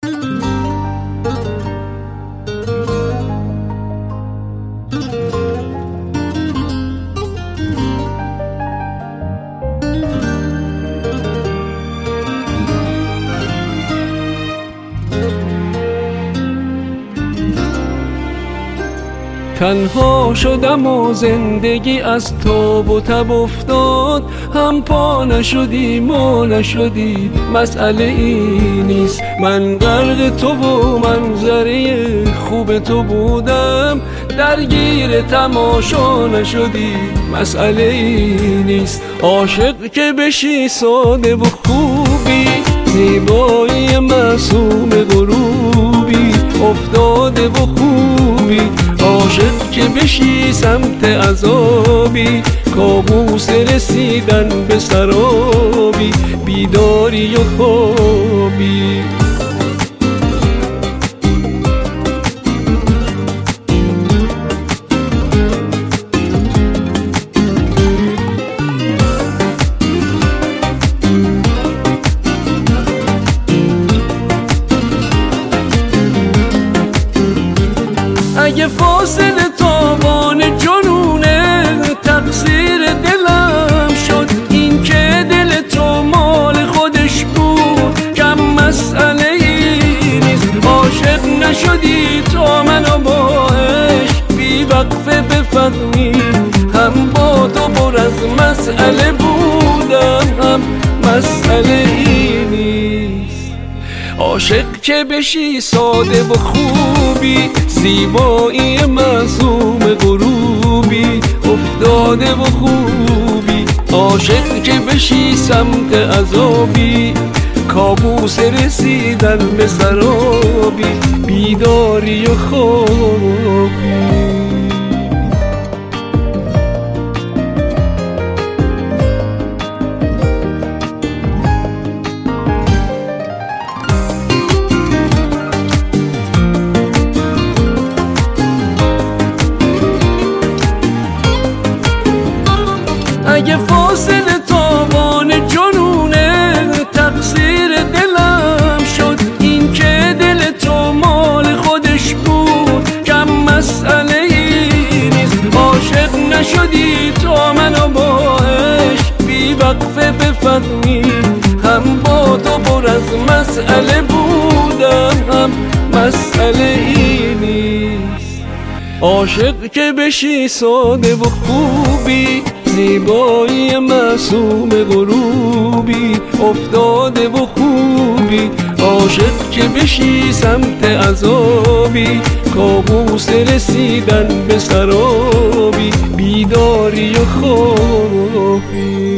تنها شدم و زندگی از تاب و تب افتاد، هم پا نشدی ما نشدی، مسئله ای نیست. من غرق تو و منظره خوب تو بودم، درگیر تماشا نشدی، مسئله ای نیست. عاشق که بشی ساده و خوبی، زیبایی معصوم غروبی، افتاده و خوبی. عاشق که بشی سمت عذابی، کابوس رسیدن به سرابی، بیداری و خوابی. اگه فاصله تاوان جنونه، تقصیر دلم شد. این که دل تو مال خودش بود، کم مسئله ای نیست. عاشق نشدی تا منو با عشق بی وقفه بفهمی، هم با تو پر از مسئله بودم، هم مسئله ای نیست. عاشق که بشی ساده و خوبی، زیبایی معصوم غروبی، افتاده و خوبی. عاشق که بشی سمت عذابی، کابوس رسیدن به سرابی، بیداری و خوابی. اگه فاصله تاوان جنونه، تقصیر دلم شد. این که دل تو مال خودش بود، کم مسئله ای نیست. عاشق نشدی تا منو با عشق بی وقفه بفهمی، هم با تو پر از مسئله بودم، هم مسئله ای نیست. عاشق که بشی ساده و خوبی، زیبایی معصوم غروبی، افتاده و خوبی. عاشق که بشی سمت عذابی، کابوس رسیدن به سرابی، بیداری و خوابی.